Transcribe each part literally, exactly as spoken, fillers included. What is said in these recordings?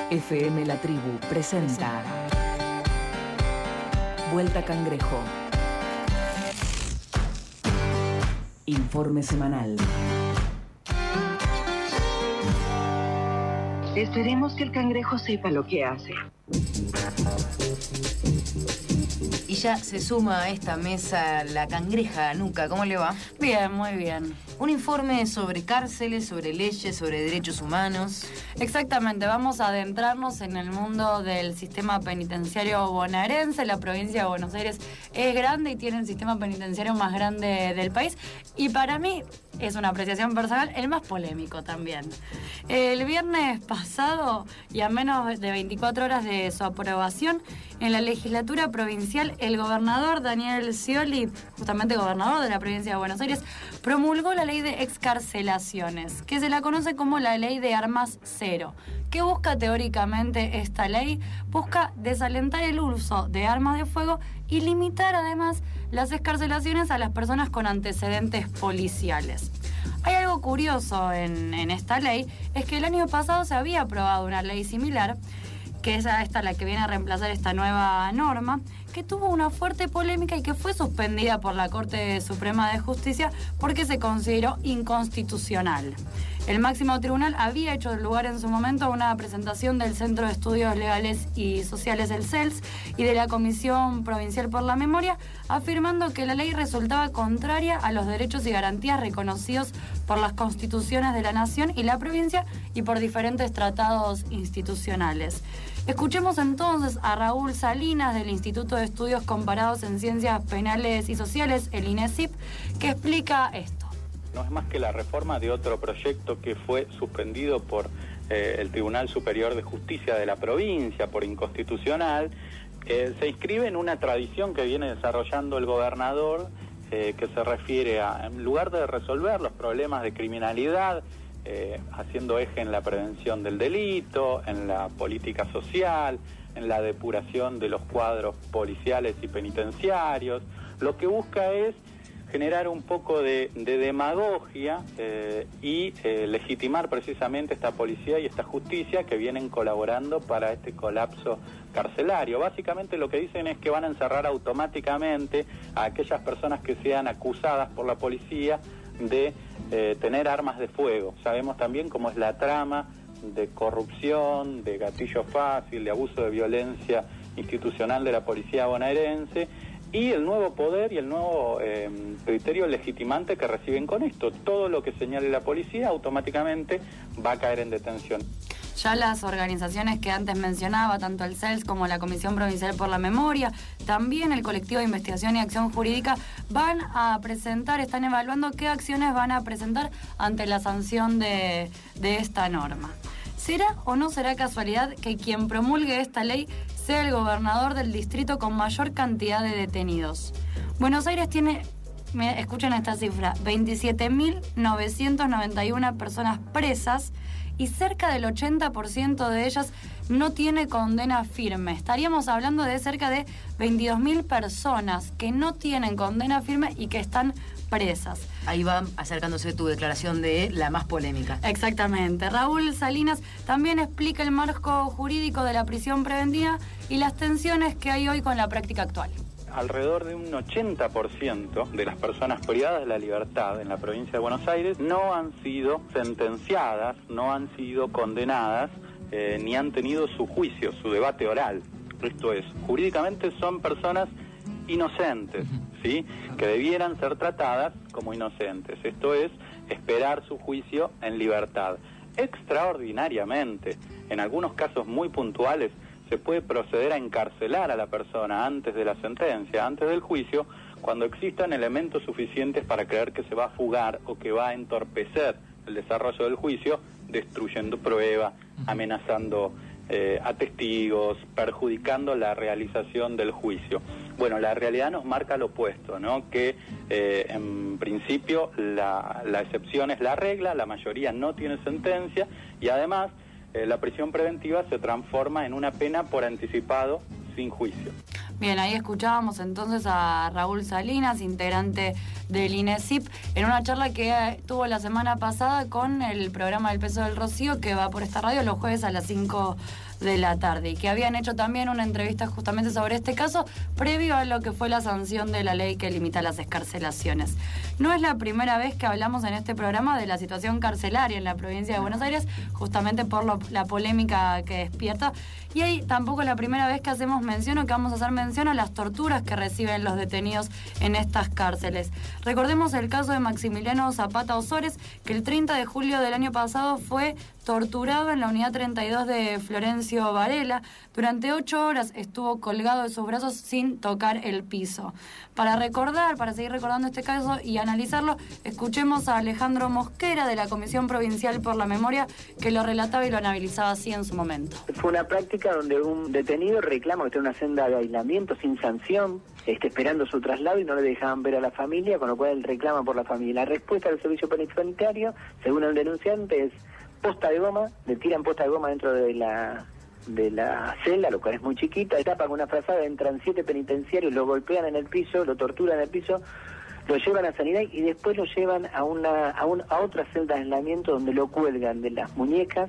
F M La Tribu presenta Vuelta Cangrejo. Informe semanal. Esperemos que el cangrejo sepa lo que hace. Y ya se suma a esta mesa la cangreja Nuca. ¿Cómo le va? Bien, muy bien. Un informe sobre cárceles, sobre leyes, sobre derechos humanos. Exactamente, vamos a adentrarnos en el mundo del sistema penitenciario bonaerense. La provincia de Buenos Aires es grande y tiene el sistema penitenciario más grande del país. Y para mí, es una apreciación personal, el más polémico también. El viernes pasado, y a menos de veinticuatro horas de su aprobación, en la legislatura provincial, el gobernador Daniel Scioli, justamente gobernador de la provincia de Buenos Aires, promulgó la ley de excarcelaciones, que se la conoce como la ley de armas cero. ¿Qué busca teóricamente esta ley? Busca desalentar el uso de armas de fuego y limitar además las excarcelaciones a las personas con antecedentes policiales. Hay algo curioso en, en esta ley, es que el año pasado se había aprobado una ley similar, que es esta la que viene a reemplazar esta nueva norma, que tuvo una fuerte polémica y que fue suspendida por la Corte Suprema de Justicia porque se consideró inconstitucional. El máximo tribunal había hecho lugar en su momento a una presentación del Centro de Estudios Legales y Sociales, el C E L S, y de la Comisión Provincial por la Memoria, afirmando que la ley resultaba contraria a los derechos y garantías reconocidos por las constituciones de la Nación y la provincia y por diferentes tratados institucionales. Escuchemos entonces a Raúl Salinas del Instituto de Estudios Comparados en Ciencias Penales y Sociales, el INESIP, que explica esto. No es más que la reforma de otro proyecto que fue suspendido por eh, el Tribunal Superior de Justicia de la provincia por inconstitucional. Eh, se inscribe en una tradición que viene desarrollando el gobernador, eh, que se refiere a, en lugar de resolver los problemas de criminalidad, eh, haciendo eje en la prevención del delito, en la política social, en la depuración de los cuadros policiales y penitenciarios, lo que busca es generar un poco de, de demagogia eh, y eh, legitimar precisamente esta policía y esta justicia que vienen colaborando para este colapso carcelario. Básicamente lo que dicen es que van a encerrar automáticamente a aquellas personas que sean acusadas por la policía de eh, tener armas de fuego. Sabemos también cómo es la trama de corrupción, de gatillo fácil, de abuso de violencia institucional de la policía bonaerense, y el nuevo poder y el nuevo eh, criterio legitimante que reciben con esto. Todo lo que señale la policía automáticamente va a caer en detención. Ya las organizaciones que antes mencionaba, tanto el C E L S como la Comisión Provincial por la Memoria, también el Colectivo de Investigación y Acción Jurídica, van a presentar, están evaluando qué acciones van a presentar ante la sanción de, de esta norma. ¿Será o no será casualidad que quien promulgue esta ley sea el gobernador del distrito con mayor cantidad de detenidos? Buenos Aires tiene, escuchen esta cifra, veintisiete mil novecientas noventa y una personas presas y cerca del ochenta por ciento de ellas no tiene condena firme. Estaríamos hablando de cerca de veintidós mil personas que no tienen condena firme y que están presas. Ahí va acercándose tu declaración de la más polémica. Exactamente. Raúl Salinas también explica el marco jurídico de la prisión preventiva y las tensiones que hay hoy con la práctica actual. Alrededor de un ochenta por ciento de las personas privadas de la libertad en la provincia de Buenos Aires no han sido sentenciadas, no han sido condenadas, eh, ni han tenido su juicio, su debate oral. Esto es, jurídicamente son personas inocentes, ¿sí?, que debieran ser tratadas como inocentes. Esto es, esperar su juicio en libertad. Extraordinariamente, en algunos casos muy puntuales, se puede proceder a encarcelar a la persona antes de la sentencia, antes del juicio, cuando existan elementos suficientes para creer que se va a fugar o que va a entorpecer el desarrollo del juicio, destruyendo prueba, amenazando eh, a testigos, perjudicando la realización del juicio. Bueno, la realidad nos marca lo opuesto, ¿no? Que eh, en principio la, la excepción es la regla, la mayoría no tiene sentencia y además eh, la prisión preventiva se transforma en una pena por anticipado sin juicio. Bien, ahí escuchábamos entonces a Raúl Salinas, integrante del INESIP en una charla que eh, tuvo la semana pasada con el programa El Peso del Rocío, que va por esta radio los jueves a las cinco de la tarde, y que habían hecho también una entrevista justamente sobre este caso previo a lo que fue la sanción de la ley que limita las excarcelaciones. No es la primera vez que hablamos en este programa de la situación carcelaria en la provincia de Buenos Aires, justamente por lo, la polémica que despierta, y ahí tampoco es la primera vez que hacemos mención o que vamos a hacer mención a las torturas que reciben los detenidos en estas cárceles. Recordemos el caso de Maximiliano Zapata Ozores, que el treinta de julio del año pasado fue torturado en la unidad treinta y dos de Florencio Varela. Durante ocho horas estuvo colgado de sus brazos sin tocar el piso. Para recordar, para seguir recordando este caso y analizarlo, escuchemos a Alejandro Mosquera de la Comisión Provincial por la Memoria, que lo relataba y lo analizaba así en su momento. Fue una práctica donde un detenido reclama que está en una senda de aislamiento sin sanción, este, esperando su traslado, y no le dejaban ver a la familia, con lo cual él reclama por la familia. La respuesta del servicio penitenciario, según el denunciante, es posta de goma, le tiran posta de goma dentro de la de la celda, lo cual es muy chiquita, tapa con una frazada, entran siete penitenciarios, lo golpean en el piso, lo torturan en el piso, lo llevan a sanidad y después lo llevan a una a, un, a otra celda de aislamiento donde lo cuelgan de las muñecas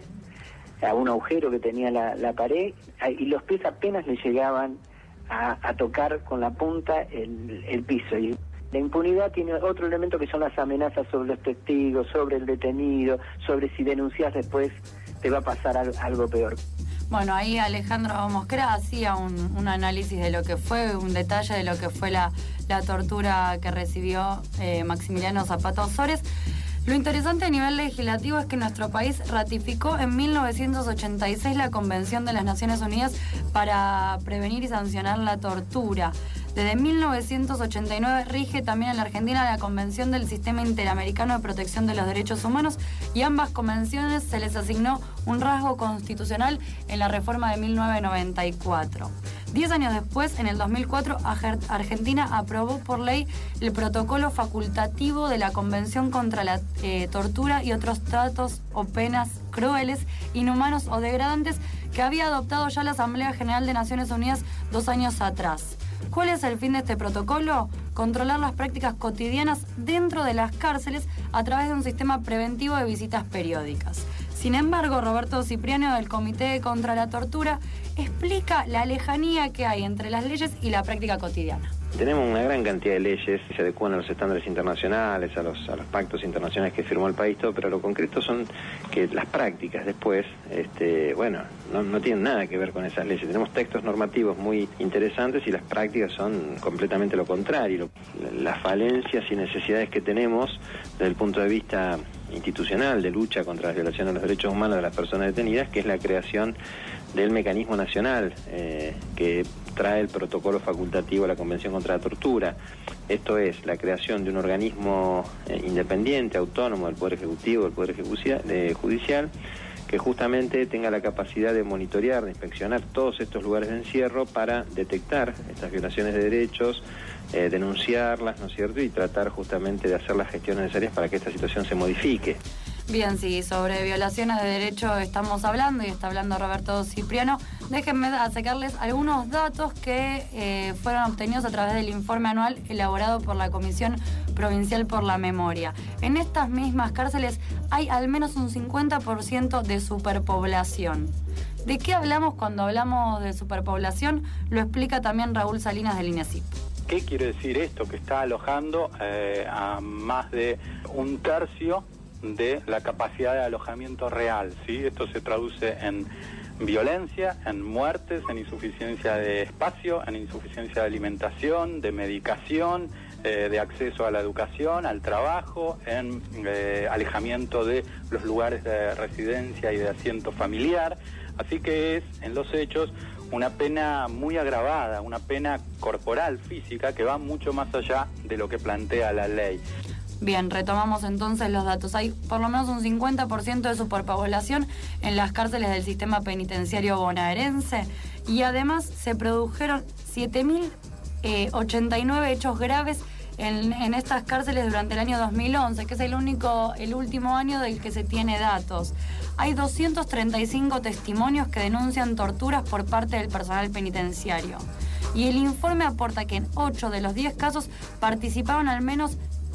a un agujero que tenía la, la pared, y los pies apenas le llegaban a, a tocar con la punta el, el piso. Y la impunidad tiene otro elemento que son las amenazas sobre los testigos, sobre el detenido, sobre si denuncias después te va a pasar algo, algo peor. Bueno, ahí Alejandro Mosquera hacía un, un análisis de lo que fue, un detalle de lo que fue la, la tortura que recibió eh, Maximiliano Zapata Ozores. Lo interesante a nivel legislativo es que nuestro país ratificó en mil novecientos ochenta y seis la Convención de las Naciones Unidas para prevenir y sancionar la tortura. Desde mil novecientos ochenta y nueve rige también en la Argentina la Convención del Sistema Interamericano de Protección de los Derechos Humanos, y ambas convenciones se les asignó un rasgo constitucional en la reforma de mil novecientos noventa y cuatro. Diez años después, en el dos mil cuatro, Argentina aprobó por ley el protocolo facultativo de la Convención contra la eh, tortura y otros tratos o penas crueles, inhumanos o degradantes, que había adoptado ya la Asamblea General de Naciones Unidas dos años atrás. ¿Cuál es el fin de este protocolo? Controlar las prácticas cotidianas dentro de las cárceles a través de un sistema preventivo de visitas periódicas. Sin embargo, Roberto Cipriano, del Comité contra la Tortura, explica la lejanía que hay entre las leyes y la práctica cotidiana. Tenemos una gran cantidad de leyes que se adecúan a los estándares internacionales, a los, a los pactos internacionales que firmó el país, todo, pero lo concreto son que las prácticas después, este, bueno, no, no tienen nada que ver con esas leyes. Tenemos textos normativos muy interesantes y las prácticas son completamente lo contrario. Las falencias y necesidades que tenemos desde el punto de vista institucional de lucha contra la violación de los derechos humanos de las personas detenidas, que es la creación del mecanismo nacional eh, que trae el protocolo facultativo a la Convención contra la Tortura. Esto es la creación de un organismo eh, independiente, autónomo del Poder Ejecutivo, del Poder Ejecucia, eh, Judicial, que justamente tenga la capacidad de monitorear, de inspeccionar todos estos lugares de encierro para detectar estas violaciones de derechos, eh, denunciarlas, ¿no es cierto?, y tratar justamente de hacer las gestiones necesarias para que esta situación se modifique. Bien, sí, sobre violaciones de derecho estamos hablando y está hablando Roberto Cipriano. Déjenme sacarles algunos datos que eh, fueron obtenidos a través del informe anual elaborado por la Comisión Provincial por la Memoria. En estas mismas cárceles hay al menos un cincuenta por ciento de superpoblación. ¿De qué hablamos cuando hablamos de superpoblación? Lo explica también Raúl Salinas del INESIP. ¿Qué quiere decir esto? Que está alojando eh, a más de un tercio de la capacidad de alojamiento real, ¿sí? Esto se traduce en violencia, en muertes, en insuficiencia de espacio, en insuficiencia de alimentación, de medicación, eh, de acceso a la educación, al trabajo, en eh, alejamiento de los lugares de residencia y de asiento familiar. Así que es, en los hechos, una pena muy agravada, una pena corporal, física, que va mucho más allá de lo que plantea la ley. Bien, retomamos entonces los datos. Hay por lo menos un cincuenta por ciento de superpoblación en las cárceles del sistema penitenciario bonaerense, y además se produjeron siete mil ochenta y nueve hechos graves en, en estas cárceles durante el año dos mil once, que es el único, el último año del que se tiene datos. Hay doscientos treinta y cinco testimonios que denuncian torturas por parte del personal penitenciario. Y el informe aporta que en ocho de los diez casos participaron al menos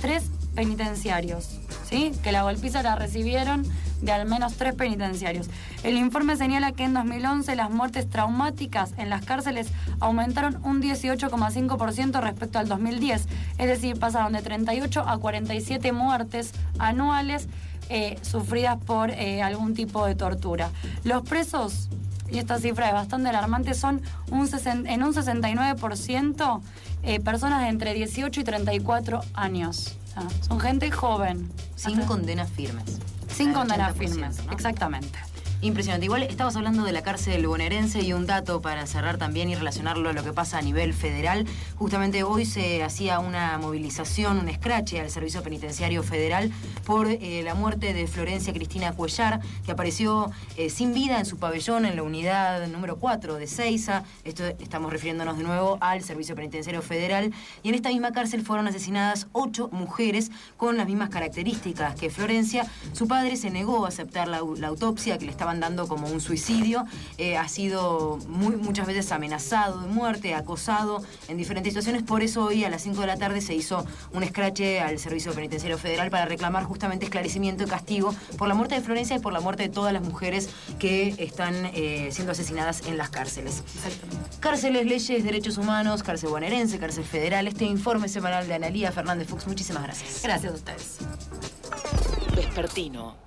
tres penitenciarios, ¿sí? Que la golpiza la recibieron de al menos tres penitenciarios. El informe señala que en dos mil once las muertes traumáticas en las cárceles aumentaron un dieciocho coma cinco por ciento respecto al dos mil diez, es decir, pasaron de treinta y ocho a cuarenta y siete muertes anuales eh, sufridas por eh, algún tipo de tortura. Los presos, y esta cifra es bastante alarmante, son un en un sesenta y nueve por ciento eh, personas de entre dieciocho y treinta y cuatro años. O sea, son gente joven. Sin Hasta... condenas firmes. Sin condenas firmes, ¿no? Exactamente. Impresionante. Igual estabas hablando de la cárcel bonaerense y un dato para cerrar también y relacionarlo a lo que pasa a nivel federal. Justamente hoy se hacía una movilización, un escrache al Servicio Penitenciario Federal por eh, la muerte de Florencia Cristina Cuellar, que apareció eh, sin vida en su pabellón en la unidad número cuatro de Seiza. Esto estamos refiriéndonos de nuevo al Servicio Penitenciario Federal. Y en esta misma cárcel fueron asesinadas ocho mujeres con las mismas características que Florencia. Su padre se negó a aceptar la, la autopsia que le estaba dando como un suicidio, eh, ha sido muy, muchas veces amenazado de muerte, acosado en diferentes situaciones. Por eso hoy a las cinco de la tarde se hizo un escrache al Servicio Penitenciario Federal para reclamar justamente esclarecimiento y castigo por la muerte de Florencia y por la muerte de todas las mujeres que están eh, siendo asesinadas en las cárceles. Cárceles, leyes, derechos humanos, cárcel bonaerense, cárcel federal. Este informe semanal de Analía Fernández Fuchs. Muchísimas gracias. Gracias a ustedes. Vespertino.